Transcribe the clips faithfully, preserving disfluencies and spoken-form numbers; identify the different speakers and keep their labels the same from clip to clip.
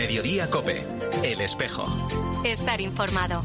Speaker 1: Mediodía COPE. El espejo.
Speaker 2: Estar informado.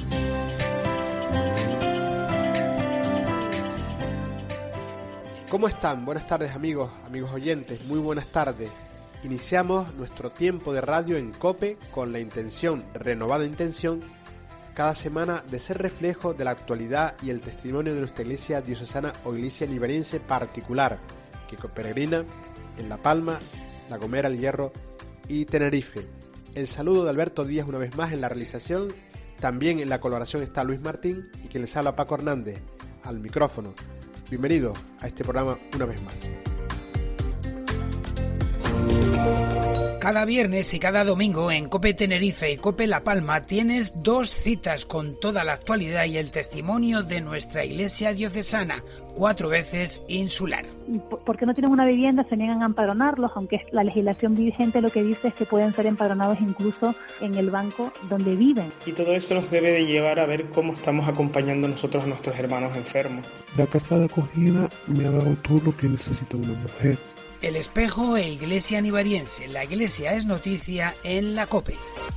Speaker 3: ¿Cómo están? Buenas tardes, amigos, amigos oyentes, muy buenas tardes. Iniciamos nuestro tiempo de radio en COPE con la intención, renovada intención, cada semana de ser reflejo de la actualidad y el testimonio de nuestra iglesia diocesana o iglesia nivariense particular, que peregrina en La Palma, La Gomera, El Hierro y Tenerife. El saludo de Alberto Díaz una vez más en la realización, también en la colaboración está Luis Martín y quien les habla Paco Hernández, al micrófono. Bienvenidos a este programa una vez más.
Speaker 4: Cada viernes y cada domingo en COPE Tenerife y COPE La Palma tienes dos citas con toda la actualidad y el testimonio de nuestra iglesia diocesana, cuatro veces insular.
Speaker 5: Porque no tienen una vivienda, se niegan a empadronarlos, aunque la legislación vigente lo que dice es que pueden ser empadronados incluso en el banco donde viven.
Speaker 6: Y todo eso nos debe de llevar a ver cómo estamos acompañando nosotros a nuestros hermanos enfermos.
Speaker 7: La casa de acogida me ha dado todo lo que necesita una mujer.
Speaker 4: El espejo e iglesia nivariense. La iglesia es noticia en la COPE.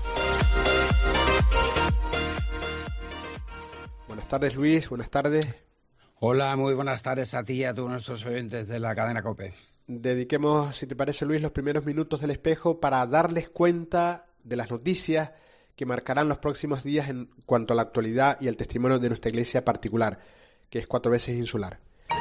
Speaker 3: Buenas tardes, Luis. Buenas tardes.
Speaker 8: Hola, muy buenas tardes a ti y a todos nuestros oyentes de la cadena COPE.
Speaker 3: Dediquemos, si te parece, Luis, los primeros minutos del espejo para darles cuenta de las noticias que marcarán los próximos días en cuanto a la actualidad y el testimonio de nuestra iglesia particular, que es cuatro veces insular.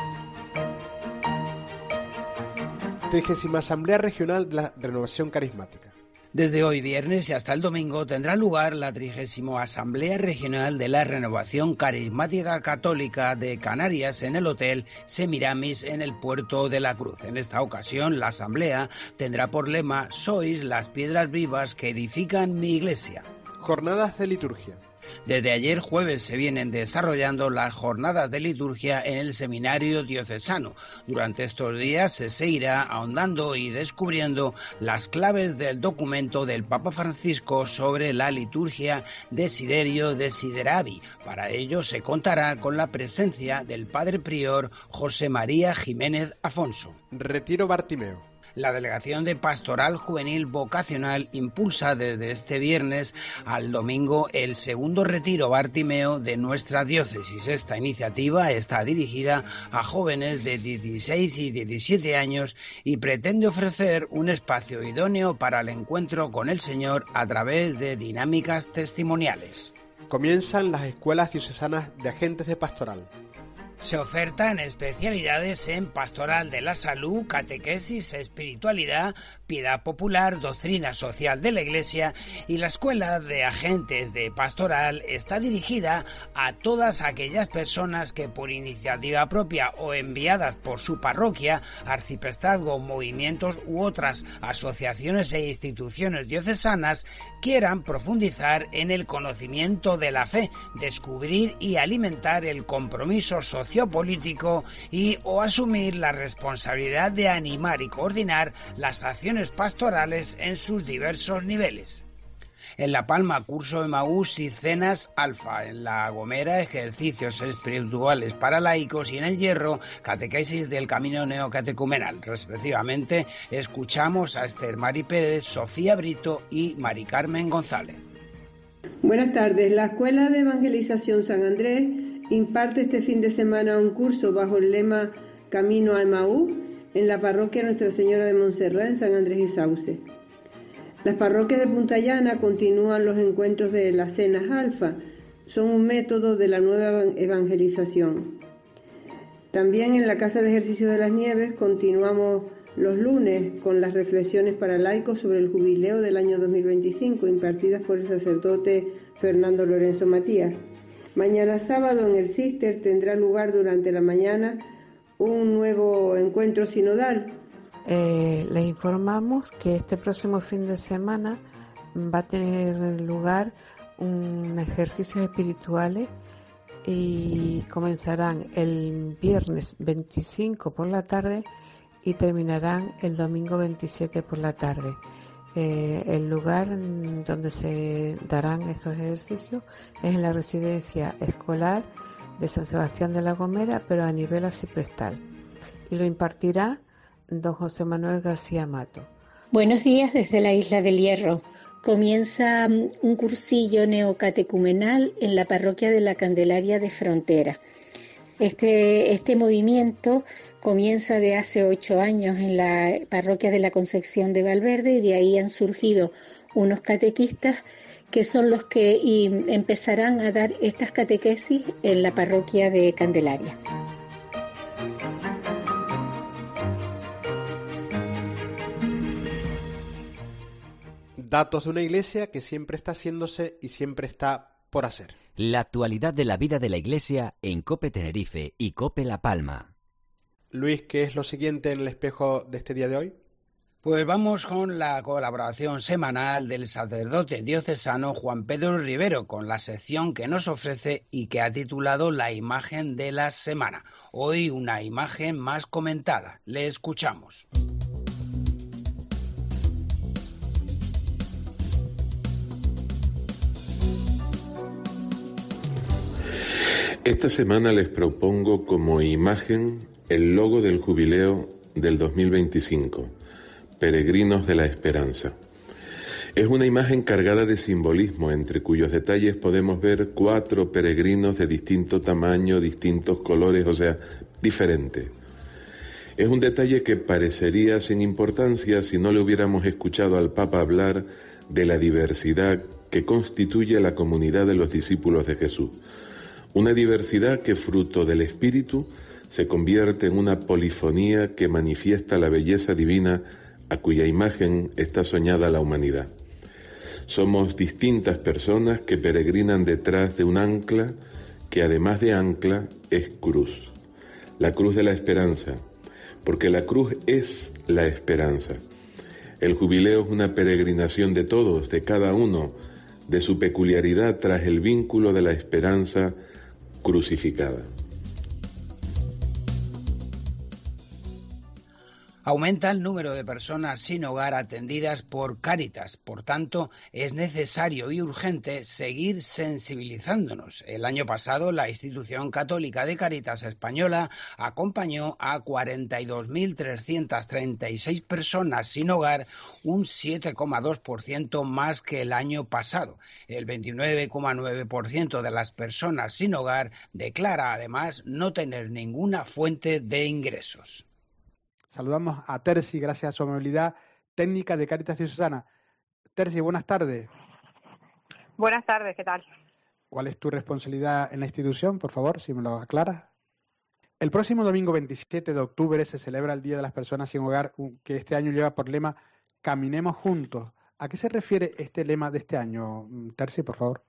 Speaker 3: trigésima Asamblea Regional de la Renovación Carismática.
Speaker 8: Desde hoy viernes y hasta el domingo tendrá lugar la trigésima Asamblea Regional de la Renovación Carismática Católica de Canarias en el Hotel Semiramis en el Puerto de la Cruz. En esta ocasión la Asamblea tendrá por lema «Sois las piedras vivas que edifican mi iglesia».
Speaker 3: Jornadas de liturgia.
Speaker 8: Desde ayer jueves se vienen desarrollando las jornadas de liturgia en el seminario diocesano. Durante estos días se seguirá ahondando y descubriendo las claves del documento del Papa Francisco sobre la liturgia Desiderio Desideravi. Para ello se contará con la presencia del Padre Prior José María Jiménez Afonso.
Speaker 3: Retiro Bartimeo.
Speaker 8: La Delegación de Pastoral Juvenil Vocacional impulsa desde este viernes al domingo el segundo retiro Bartimeo de nuestra diócesis. Esta iniciativa está dirigida a jóvenes de dieciséis y diecisiete años y pretende ofrecer un espacio idóneo para el encuentro con el Señor a través de dinámicas testimoniales.
Speaker 3: Comienzan las escuelas diocesanas de agentes de pastoral.
Speaker 4: Se ofertan especialidades en pastoral de la salud, catequesis, espiritualidad, piedad popular, doctrina social de la Iglesia, y la Escuela de Agentes de Pastoral está dirigida a todas aquellas personas que por iniciativa propia o enviadas por su parroquia, arciprestazgo, movimientos u otras asociaciones e instituciones diocesanas quieran profundizar en el conocimiento de la fe, descubrir y alimentar el compromiso social político y o asumir la responsabilidad de animar y coordinar las acciones pastorales en sus diversos niveles.
Speaker 8: En La Palma, curso Emaús y cenas Alfa. En La Gomera, ejercicios espirituales para laicos. Y en El Hierro, catequesis del camino neocatecumenal. Respectivamente, escuchamos a Esther Mari Pérez, Sofía Brito y Mari Carmen González.
Speaker 9: Buenas tardes. La Escuela de Evangelización San Andrés imparte este fin de semana un curso bajo el lema Camino a Emaús en la parroquia Nuestra Señora de Montserrat en San Andrés y Sauce. Las parroquias de Punta Llana continúan los encuentros de las cenas alfa, son un método de la nueva evangelización. También en la Casa de Ejercicio de las Nieves continuamos los lunes con las reflexiones para laicos sobre el jubileo del año dos mil veinticinco impartidas por el sacerdote Fernando Lorenzo Matías. Mañana sábado en el Cister tendrá lugar durante la mañana un nuevo encuentro sinodal.
Speaker 10: Eh, les informamos que este próximo fin de semana va a tener lugar un ejercicios espirituales y comenzarán el viernes veinticinco por la tarde y terminarán el domingo veintisiete por la tarde. Eh, el lugar donde se darán estos ejercicios es en la residencia escolar de San Sebastián de la Gomera, pero a nivel arciprestal, y lo impartirá don José Manuel García Mato.
Speaker 11: Buenos días desde la Isla del Hierro. comienza un cursillo neocatecumenal en la parroquia de la Candelaria de Frontera. Este, este movimiento comienza de hace ocho años en la parroquia de la Concepción de Valverde y de ahí han surgido unos catequistas que son los que y, empezarán a dar estas catequesis en la parroquia de Candelaria.
Speaker 3: Datos de una iglesia que siempre está haciéndose y siempre está por hacer.
Speaker 12: La actualidad de la vida de la iglesia en COPE Tenerife y COPE La Palma.
Speaker 3: Luis, ¿qué es lo siguiente en el espejo de este día de hoy?
Speaker 8: Pues vamos con la colaboración semanal del sacerdote diocesano Juan Pedro Rivero con la sección que nos ofrece y que ha titulado La imagen de la semana. Hoy una imagen más comentada. Le escuchamos.
Speaker 13: Esta semana les propongo como imagen el logo del jubileo del dos mil veinticinco, Peregrinos de la Esperanza. Es una imagen cargada de simbolismo, entre cuyos detalles podemos ver cuatro peregrinos de distinto tamaño, distintos colores, o sea, diferentes. Es un detalle que parecería sin importancia si no le hubiéramos escuchado al Papa hablar de la diversidad que constituye la comunidad de los discípulos de Jesús. Una diversidad que, fruto del Espíritu, se convierte en una polifonía que manifiesta la belleza divina a cuya imagen está soñada la humanidad. Somos distintas personas que peregrinan detrás de un ancla que, además de ancla, es cruz. La cruz de la esperanza, porque la cruz es la esperanza. El jubileo es una peregrinación de todos, de cada uno, de su peculiaridad tras el vínculo de la esperanza crucificada.
Speaker 8: Aumenta el número de personas sin hogar atendidas por Cáritas. Por tanto, es necesario y urgente seguir sensibilizándonos. El año pasado, la institución católica de Cáritas Española acompañó a cuarenta y dos mil trescientas treinta y seis personas sin hogar, un siete coma dos por ciento más que el año pasado. El veintinueve coma nueve por ciento de las personas sin hogar declara además no tener ninguna fuente de ingresos.
Speaker 3: Saludamos a Terci, gracias a su amabilidad técnica de Cáritas Diocesana. Terci, buenas tardes.
Speaker 14: Buenas tardes, ¿qué tal?
Speaker 3: ¿Cuál es tu responsabilidad en la institución, por favor, si me lo aclaras? El próximo domingo veintisiete de octubre se celebra el Día de las Personas Sin Hogar, que este año lleva por lema Caminemos Juntos. ¿A qué se refiere este lema de este año, Terci, por favor?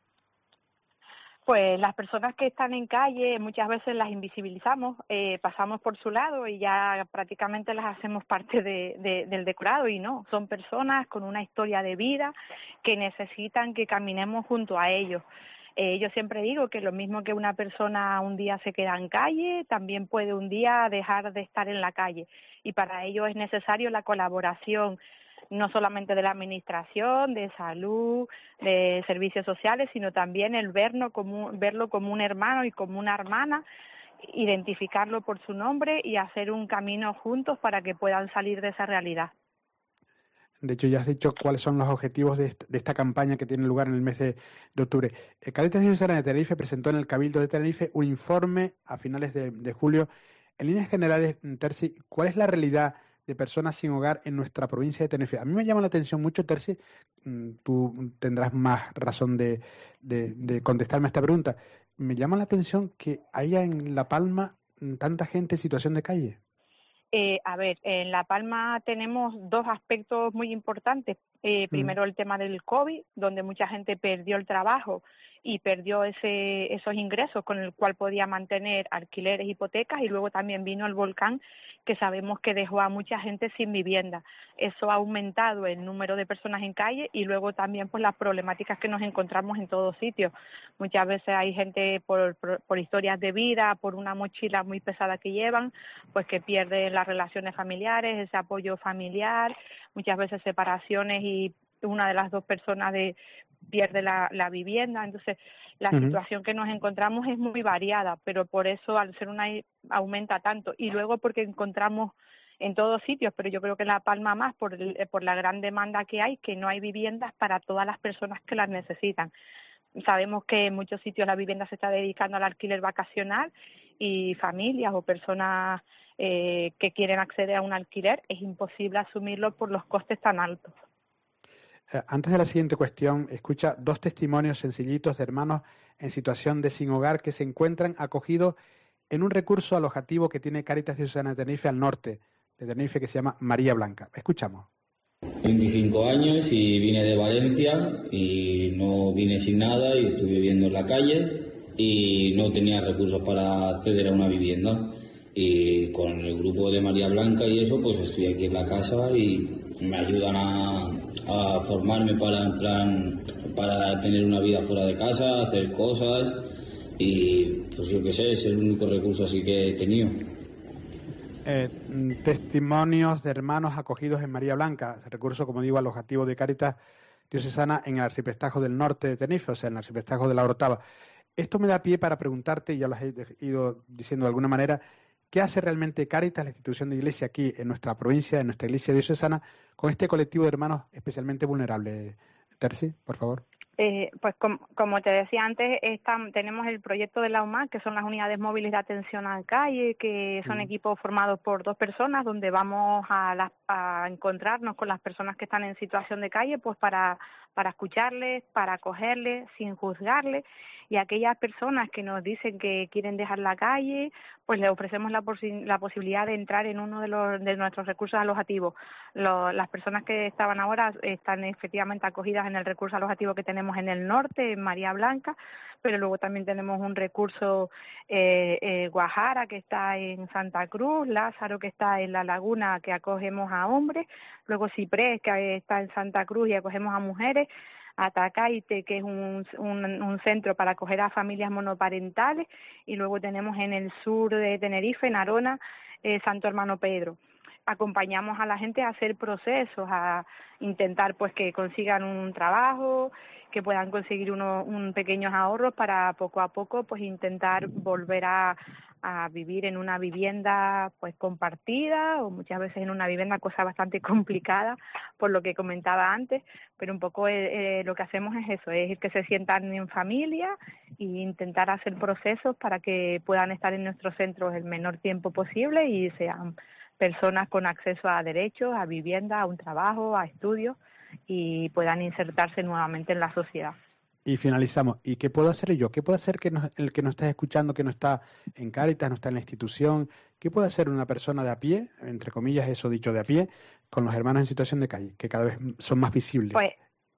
Speaker 14: Pues las personas que están en calle muchas veces las invisibilizamos, eh, pasamos por su lado y ya prácticamente las hacemos parte de, de, del decorado, y no, son personas con una historia de vida que necesitan que caminemos junto a ellos. Eh, yo siempre digo que lo mismo que una persona un día se queda en calle, también puede un día dejar de estar en la calle, y para ello es necesario la colaboración no solamente de la administración, de salud, de servicios sociales, sino también el verlo como, verlo como un hermano y como una hermana, identificarlo por su nombre y hacer un camino juntos para que puedan salir de esa realidad.
Speaker 3: De hecho, ya has dicho cuáles son los objetivos de esta, de esta campaña que tiene lugar en el mes de, de octubre. Eh, Cáritas Diocesana de Tenerife presentó en el Cabildo de Tenerife un informe a finales de, de julio. En líneas generales, Terci, ¿cuál es la realidad de personas sin hogar en nuestra provincia de Tenerife? A mí me llama la atención mucho, Terci, tú tendrás más razón de, de, de contestarme a esta pregunta. Me llama la atención que haya en La Palma tanta gente en situación de calle.
Speaker 14: Eh, a ver, en La Palma tenemos dos aspectos muy importantes. Eh, primero, mm. el tema del COVID, donde mucha gente perdió el trabajo y perdió ese esos ingresos con el cual podía mantener alquileres, hipotecas, y luego también vino el volcán, que sabemos que dejó a mucha gente sin vivienda. Eso ha aumentado el número de personas en calle, y luego también pues las problemáticas que nos encontramos en todos sitios. Muchas veces hay gente por, por, por historias de vida, por una mochila muy pesada que llevan, pues que pierden las relaciones familiares, ese apoyo familiar, muchas veces separaciones y una de las dos personas de pierde la, la vivienda. Entonces la uh-huh. situación que nos encontramos es muy variada, pero por eso al ser una aumenta tanto, y luego porque encontramos en todos sitios, pero yo creo que en La Palma más por, el, por la gran demanda que hay, que no hay viviendas para todas las personas que las necesitan. Sabemos que en muchos sitios la vivienda se está dedicando al alquiler vacacional y familias o personas eh, que quieren acceder a un alquiler, es imposible asumirlo por los costes tan altos.
Speaker 3: Antes de la siguiente cuestión, escucha dos testimonios sencillitos de hermanos en situación de sin hogar que se encuentran acogidos en un recurso alojativo que tiene Cáritas Diocesana de Tenerife al norte de Tenerife, que se llama María Blanca. Escuchamos.
Speaker 15: veinticinco años y vine de Valencia y no vine sin nada y estuve viviendo en la calle y no tenía recursos para acceder a una vivienda. Y con el grupo de María Blanca y eso, pues estoy aquí en la casa y me ayudan a, a formarme para, en plan, para tener una vida fuera de casa, hacer cosas y pues yo qué sé, es el único recurso así que he tenido.
Speaker 3: Eh, testimonios de hermanos acogidos en María Blanca, recurso, como digo, alojativo de Cáritas Diocesana en el Arciprestazgo del Norte de Tenerife, o sea, en el Arciprestazgo de la Orotava. Esto me da pie para preguntarte, y ya lo has ido diciendo de alguna manera, ¿qué hace realmente Cáritas, la institución de iglesia aquí en nuestra provincia, en nuestra iglesia diocesana, con este colectivo de hermanos especialmente vulnerables? Terci, por favor.
Speaker 14: Eh, pues com, como te decía antes, esta, tenemos el proyecto de la U M A, que son las unidades móviles de atención a calle, que son mm. equipos formados por dos personas, donde vamos a, las, a encontrarnos con las personas que están en situación de calle, pues para, para escucharles, para acogerles, sin juzgarles, y a aquellas personas que nos dicen que quieren dejar la calle, pues les ofrecemos la, posi- la posibilidad de entrar en uno de, los, de nuestros recursos alojativos. Lo, las personas que estaban ahora están efectivamente acogidas en el recurso alojativo que tenemos en el norte, en María Blanca, pero luego también tenemos un recurso eh, eh, Guajara, que está en Santa Cruz, Lázaro, que está en La Laguna, que acogemos a hombres, luego Ciprés, que está en Santa Cruz y acogemos a mujeres, Atacaite, que es un, un, un centro para acoger a familias monoparentales, y luego tenemos en el sur de Tenerife, en Arona, eh, Santo Hermano Pedro. Acompañamos a la gente a hacer procesos, a intentar pues que consigan un trabajo, que puedan conseguir unos un pequeños ahorros para poco a poco pues intentar volver a, a vivir en una vivienda pues compartida, o muchas veces en una vivienda, cosa bastante complicada por lo que comentaba antes, pero un poco eh, eh, lo que hacemos es eso, es que se sientan en familia e intentar hacer procesos para que puedan estar en nuestros centros el menor tiempo posible y sean personas con acceso a derechos, a vivienda, a un trabajo, a estudios, y puedan insertarse nuevamente en la sociedad.
Speaker 3: Y finalizamos. ¿Y qué puedo hacer yo? ¿Qué puede hacer que nos, el que nos está escuchando, que no está en Cáritas, no está en la institución? ¿Qué puede hacer una persona de a pie, entre comillas, eso dicho de a pie, con los hermanos en situación de calle, que cada vez son más visibles?
Speaker 14: Pues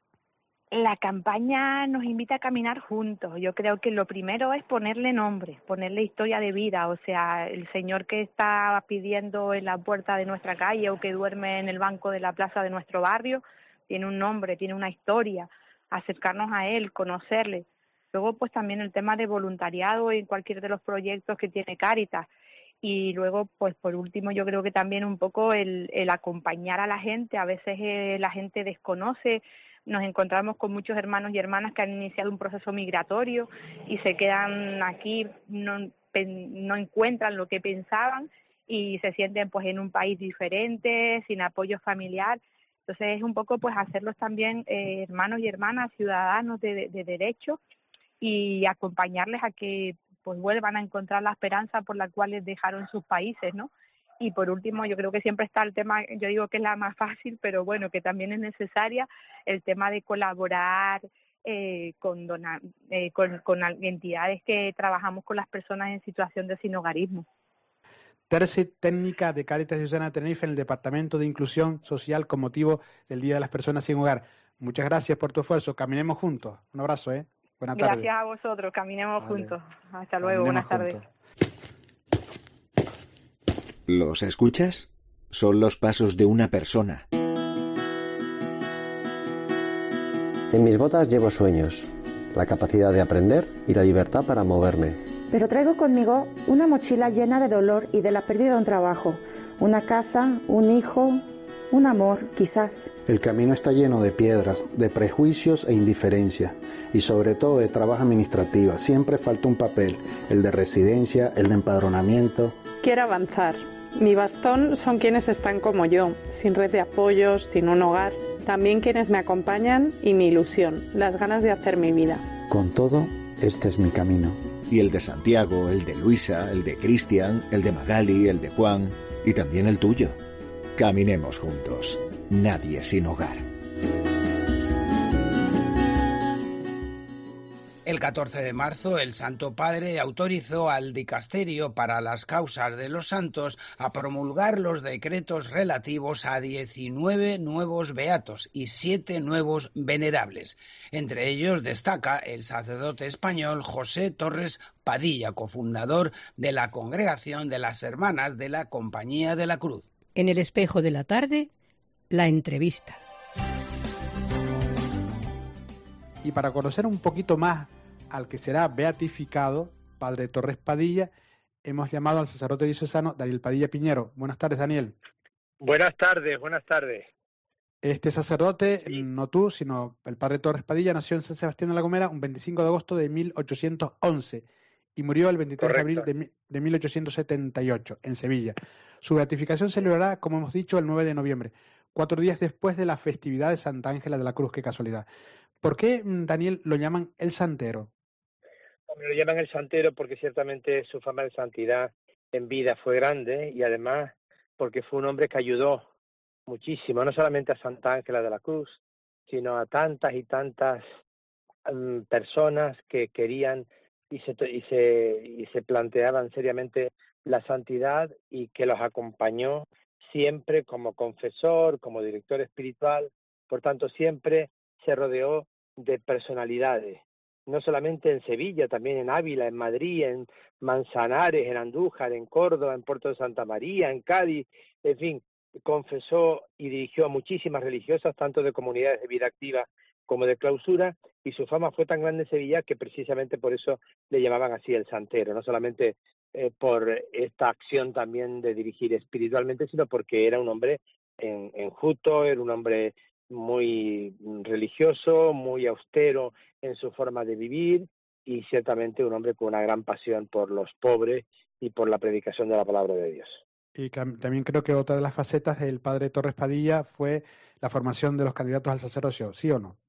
Speaker 14: la campaña nos invita a caminar juntos. Yo creo que lo primero es ponerle nombre, ponerle historia de vida. O sea, el señor que está pidiendo en la puerta de nuestra calle o que duerme en el banco de la plaza de nuestro barrio, tiene un nombre, tiene una historia. Acercarnos a él, conocerle. Luego, pues también el tema de voluntariado en cualquier de los proyectos que tiene Cáritas. Y luego, pues por último, yo creo que también un poco el, el acompañar a la gente. A veces eh, la gente desconoce. Nos encontramos con muchos hermanos y hermanas que han iniciado un proceso migratorio y se quedan aquí, no, no encuentran lo que pensaban y se sienten pues en un país diferente, sin apoyo familiar. Entonces es un poco pues hacerlos también eh, hermanos y hermanas, ciudadanos de, de, de derecho, y acompañarles a que pues vuelvan a encontrar la esperanza por la cual les dejaron sus países, ¿no? Y por último, yo creo que siempre está el tema, yo digo que es la más fácil, pero bueno, que también es necesaria, el tema de colaborar eh, con, dona, eh, con, con entidades que trabajamos con las personas en situación de sinhogarismo.
Speaker 3: Terci, técnica de Cáritas Diocesana de Tenerife en el Departamento de Inclusión Social con motivo del Día de las Personas sin Hogar. Muchas gracias por tu esfuerzo. Caminemos juntos. Un abrazo, ¿eh? Buenas tardes.
Speaker 14: Gracias a vosotros. Caminemos vale. juntos. Hasta luego.
Speaker 3: Caminemos
Speaker 14: Buenas tardes.
Speaker 3: Juntos.
Speaker 1: ¿Los escuchas? Son los pasos de una persona.
Speaker 16: En mis botas llevo sueños, la capacidad de aprender y la libertad para moverme.
Speaker 17: Pero traigo conmigo una mochila llena de dolor y de la pérdida de un trabajo, una casa, un hijo, un amor, quizás.
Speaker 18: El camino está lleno de piedras, de prejuicios e indiferencia, y sobre todo de trabas administrativas. Siempre falta un papel, el de residencia, el de empadronamiento.
Speaker 19: Quiero avanzar, Mi bastón son quienes están como yo, sin red de apoyos, sin un hogar. También quienes me acompañan y mi ilusión, las ganas de hacer mi vida.
Speaker 18: Con todo, este es mi camino.
Speaker 1: Y el de Santiago, el de Luisa, el de Cristian, el de Magali, el de Juan y también el tuyo. Caminemos juntos. Nadie sin hogar.
Speaker 8: El catorce de marzo, el Santo Padre autorizó al Dicasterio para las Causas de los Santos a promulgar los decretos relativos a diecinueve nuevos beatos y siete nuevos venerables. Entre ellos destaca el sacerdote español José Torres Padilla, cofundador de la Congregación de las Hermanas de la Compañía de la Cruz.
Speaker 20: En el espejo de la tarde, la entrevista.
Speaker 3: Y para conocer un poquito más al que será beatificado, Padre Torres Padilla, hemos llamado al sacerdote diocesano Daniel Padilla Piñero. Buenas tardes, Daniel.
Speaker 21: Buenas tardes, buenas tardes.
Speaker 3: Este sacerdote, sí. no tú, sino el Padre Torres Padilla, nació en San Sebastián de la Gomera un veinticinco de agosto de mil ochocientos once y murió el veintitrés Correcto. de abril de, de mil ochocientos setenta y ocho en Sevilla. Su beatificación se celebrará, como hemos dicho, el nueve de noviembre, cuatro días después de la festividad de Santa Ángela de la Cruz. Qué casualidad. ¿Por qué, Daniel, lo llaman el Santero?
Speaker 21: Lo llaman el Santero porque ciertamente su fama de santidad en vida fue grande y además porque fue un hombre que ayudó muchísimo, no solamente a Santa Ángela de la Cruz, sino a tantas y tantas um, personas que querían y se, y, se, y se planteaban seriamente la santidad y que los acompañó siempre como confesor, como director espiritual. Por tanto, siempre se rodeó de personalidades, no solamente en Sevilla, también en Ávila, en Madrid, en Manzanares, en Andújar, en Córdoba, en Puerto de Santa María, en Cádiz, en fin, confesó y dirigió a muchísimas religiosas, tanto de comunidades de vida activa como de clausura, y su fama fue tan grande en Sevilla que precisamente por eso le llamaban así el Santero, no solamente eh, por esta acción también de dirigir espiritualmente, sino porque era un hombre en, enjuto, era un hombre muy religioso, muy austero en su forma de vivir y ciertamente un hombre con una gran pasión por los pobres y por la predicación de la palabra de Dios.
Speaker 3: Y también creo que otra de las facetas del Padre Torres Padilla fue la formación de los candidatos al sacerdocio, ¿sí o no?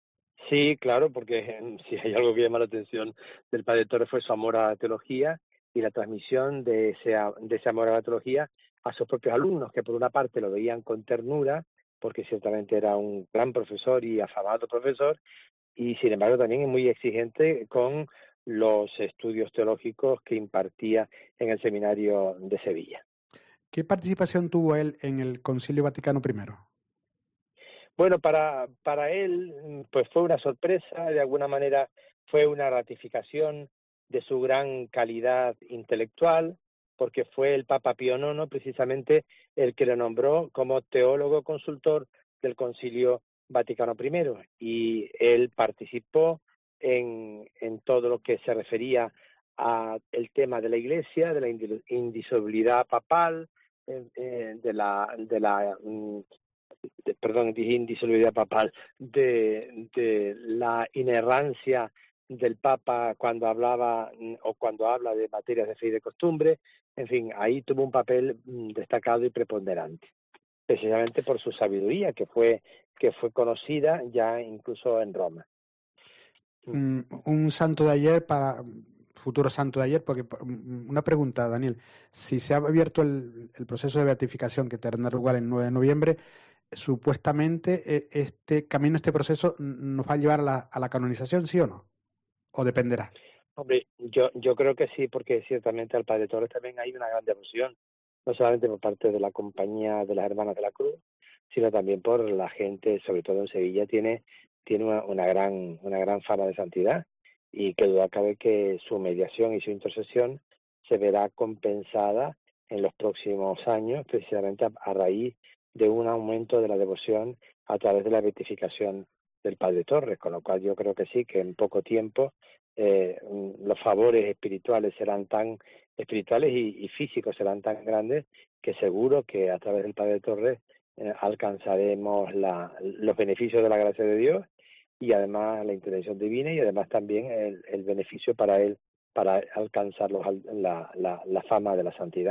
Speaker 21: Sí, claro, porque si hay algo que llama la atención del Padre Torres fue su amor a la teología y la transmisión de ese, de ese amor a la teología a sus propios alumnos, que por una parte lo veían con ternura, porque ciertamente era un gran profesor y afamado profesor, y sin embargo también es muy exigente con los estudios teológicos que impartía en el seminario de Sevilla.
Speaker 3: ¿Qué participación tuvo él en el Concilio Vaticano primero?
Speaker 21: Bueno, para, para él pues fue una sorpresa, de alguna manera fue una ratificación de su gran calidad intelectual, porque fue el Papa Pío nono precisamente el que lo nombró como teólogo consultor del Concilio Vaticano primero, y él participó en, en todo lo que se refería a el tema de la Iglesia, de la indisolubilidad papal, eh, de la de la de, perdón, dije indisolubilidad papal, de, de la inerrancia del Papa cuando hablaba o cuando habla de materias de fe y de costumbre. En fin, ahí tuvo un papel destacado y preponderante, precisamente por su sabiduría, que fue que fue conocida ya incluso en Roma.
Speaker 3: Un, un santo de ayer para futuro santo de ayer, porque una pregunta, Daniel, si se ha abierto el, el proceso de beatificación que tendrá lugar el nueve de noviembre, supuestamente este camino, este proceso nos va a llevar a la, a la canonización, ¿sí o no? ¿O dependerá?
Speaker 21: Hombre, yo yo creo que sí, porque ciertamente al Padre Torres también hay una gran devoción, no solamente por parte de la Compañía de las Hermanas de la Cruz, sino también por la gente, sobre todo en Sevilla, tiene tiene una, una gran una gran fama de santidad, y que duda cabe que su mediación y su intercesión se verá compensada en los próximos años, precisamente a, a raíz de un aumento de la devoción a través de la beatificación del Padre Torres, con lo cual yo creo que sí, que en poco tiempo eh, los favores espirituales serán tan espirituales y, y físicos serán tan grandes que seguro que a través del Padre Torres eh, alcanzaremos la, los beneficios de la gracia de Dios y además la intervención divina y además también el, el beneficio para él para alcanzar los, la, la, la fama de la santidad.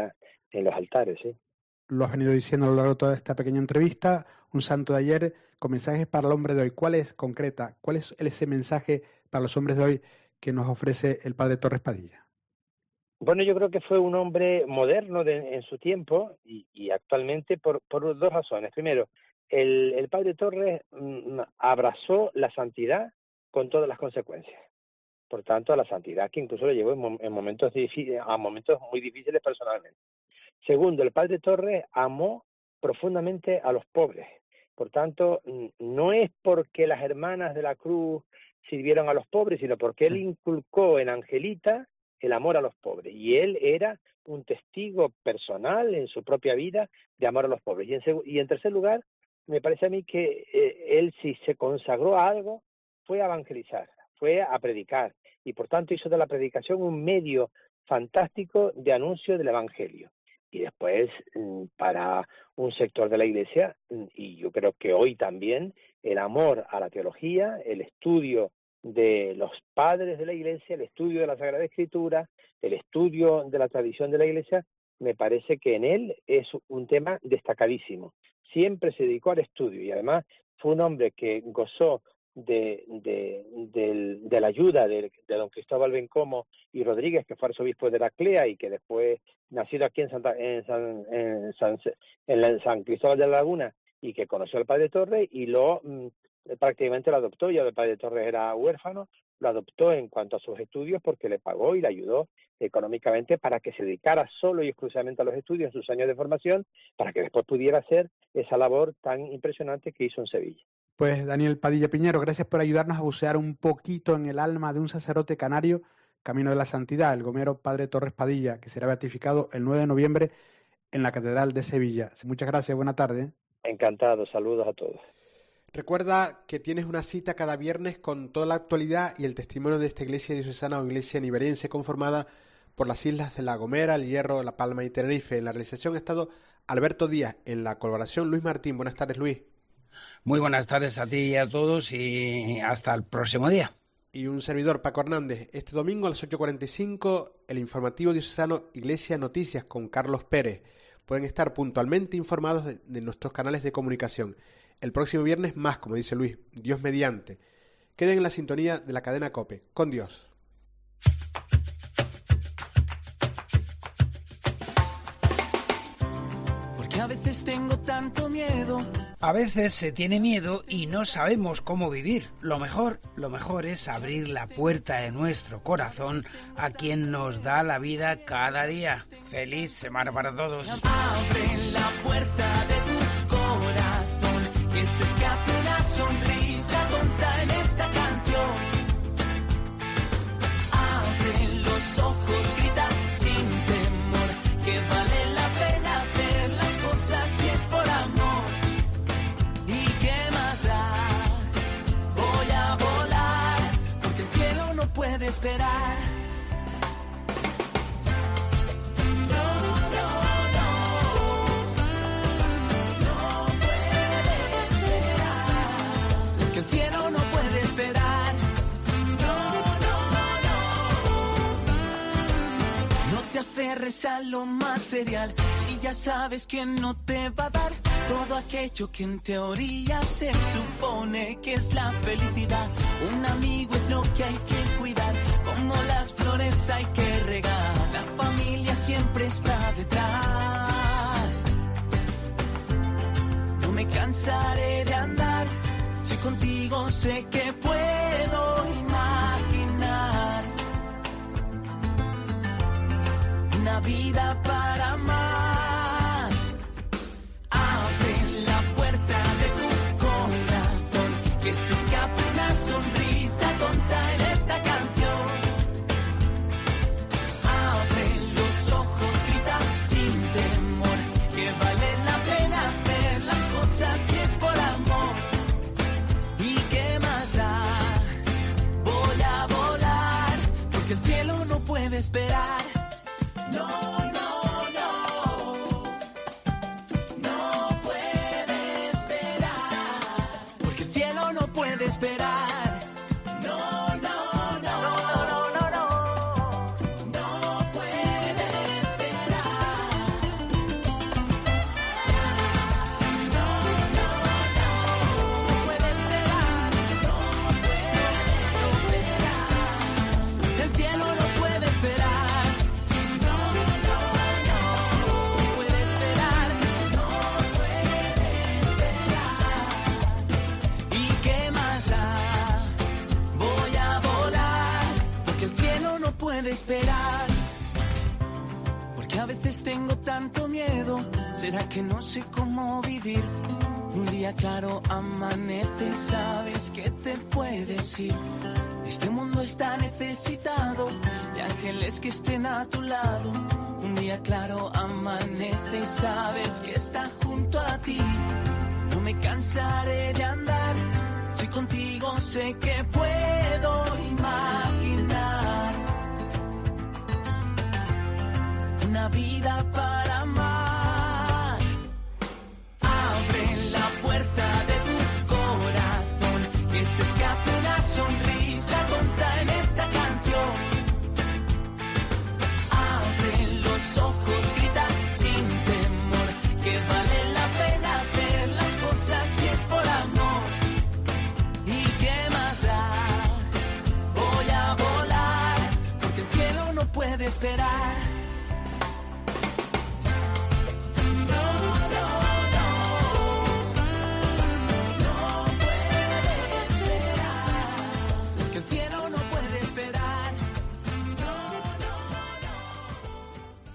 Speaker 21: en los altares, ¿sí?
Speaker 3: Lo has venido diciendo a lo largo de toda esta pequeña entrevista, un santo de ayer con mensajes para el hombre de hoy. ¿Cuál es, concreta, cuál es ese mensaje para los hombres de hoy que nos ofrece el padre Torres Padilla?
Speaker 21: Bueno, yo creo que fue un hombre moderno de, en su tiempo y, y actualmente por, por dos razones. Primero, el, el padre Torres mm, abrazó la santidad con todas las consecuencias. Por tanto, a la santidad que incluso le llevó en, en momentos difíciles, a momentos muy difíciles personalmente. Segundo, el padre Torres amó profundamente a los pobres. Por tanto, no es porque las hermanas de la cruz sirvieron a los pobres, sino porque él inculcó en Angelita el amor a los pobres. Y él era un testigo personal en su propia vida de amor a los pobres. Y en, y en tercer lugar, me parece a mí que eh, él, si se consagró a algo, fue a evangelizar, fue a predicar. Y por tanto hizo de la predicación un medio fantástico de anuncio del Evangelio. Y después, para un sector de la Iglesia, y yo creo que hoy también, el amor a la teología, el estudio de los padres de la Iglesia, el estudio de la Sagrada Escritura, el estudio de la tradición de la Iglesia, me parece que en él es un tema destacadísimo. Siempre se dedicó al estudio y además fue un hombre que gozó de, de, de, de la ayuda de, de don Cristóbal Bencomo y Rodríguez, que fue arzobispo de Heraclea y que después, nacido aquí en, Santa, en, San, en, San, en, la, en San Cristóbal de la Laguna, y que conoció al padre Torres y lo mm, prácticamente lo adoptó. Ya el padre Torres era huérfano, lo adoptó en cuanto a sus estudios porque le pagó y le ayudó económicamente para que se dedicara solo y exclusivamente a los estudios en sus años de formación, para que después pudiera hacer esa labor tan impresionante que hizo en Sevilla.
Speaker 3: Pues Daniel Padilla Piñero, gracias por ayudarnos a bucear un poquito en el alma de un sacerdote canario, camino de la santidad, el gomero padre Torres Padilla, que será beatificado el nueve de noviembre en la Catedral de Sevilla. Muchas gracias, buena tarde.
Speaker 21: Encantado, saludos a todos.
Speaker 3: Recuerda que tienes una cita cada viernes con toda la actualidad y el testimonio de esta iglesia diocesana o iglesia niveriense conformada por las islas de La Gomera, El Hierro, La Palma y Tenerife. En la realización ha estado Alberto Díaz, en la colaboración Luis Martín. Buenas tardes, Luis.
Speaker 8: Muy buenas tardes a ti y a todos y hasta el próximo día.
Speaker 3: Y un servidor, Paco Hernández. Este domingo a las ocho cuarenta y cinco, el informativo diocesano Iglesia Noticias con Carlos Pérez. Pueden estar puntualmente informados de, de nuestros canales de comunicación. El próximo viernes más, como dice Luis, Dios mediante. Queden en la sintonía de la cadena COPE. Con Dios.
Speaker 2: Porque a veces tengo tanto miedo.
Speaker 4: A veces se tiene miedo y no sabemos cómo vivir. Lo mejor, lo mejor es abrir la puerta de nuestro corazón a quien nos da la vida cada día. Feliz semana para todos.
Speaker 2: Abre la puerta de tu corazón, que se escape una sonrisa tonta en esta canción. Abre los ojos, grita sin temor, que vale la pena ver las cosas si es por amor. ¿Y qué más da? Voy a volar, porque el cielo no puede esperar. Que el cielo no puede esperar. No, no, no. No te aferres a lo material, si ya sabes que no te va a dar todo aquello que en teoría se supone que es la felicidad. Un amigo es lo que hay que cuidar, como las flores hay que regar. La familia siempre está detrás. No me cansaré de andar, si contigo sé que puedo imaginar una vida para amar. Abre la puerta de tu corazón, que se escape una sonrisa tonta en esta canción. Abre los ojos, grita sin temor, que vale la pena ver las cosas si es por amor. ¿Y qué más da? Voy a volar, porque el cielo no puede esperar. No, no, no. No puede esperar, porque el cielo no puede esperar. No, no, no. No, no, no, no. No puede esperar. esperar. Porque a veces tengo tanto miedo, ¿será que no sé cómo vivir? Un día claro amanece y sabes que te puedes ir. Este mundo está necesitado de ángeles que estén a tu lado. Un día claro amanece y sabes que está junto a ti. No me cansaré de andar, si contigo sé que puedo imaginar una vida para amar. Abre la puerta de tu corazón, que se escape una sonrisa tonta en esta canción. Abre los ojos, grita sin temor, que vale la pena ver las cosas si es por amor. ¿Y qué más da? Voy a volar, porque el cielo no puede esperar.